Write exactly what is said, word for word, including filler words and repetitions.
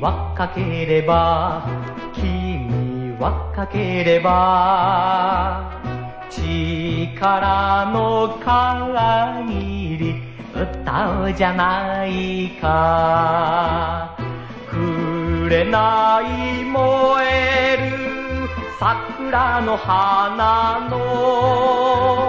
若ければ君若ければ力の限り歌うじゃないか紅燃える桜の花の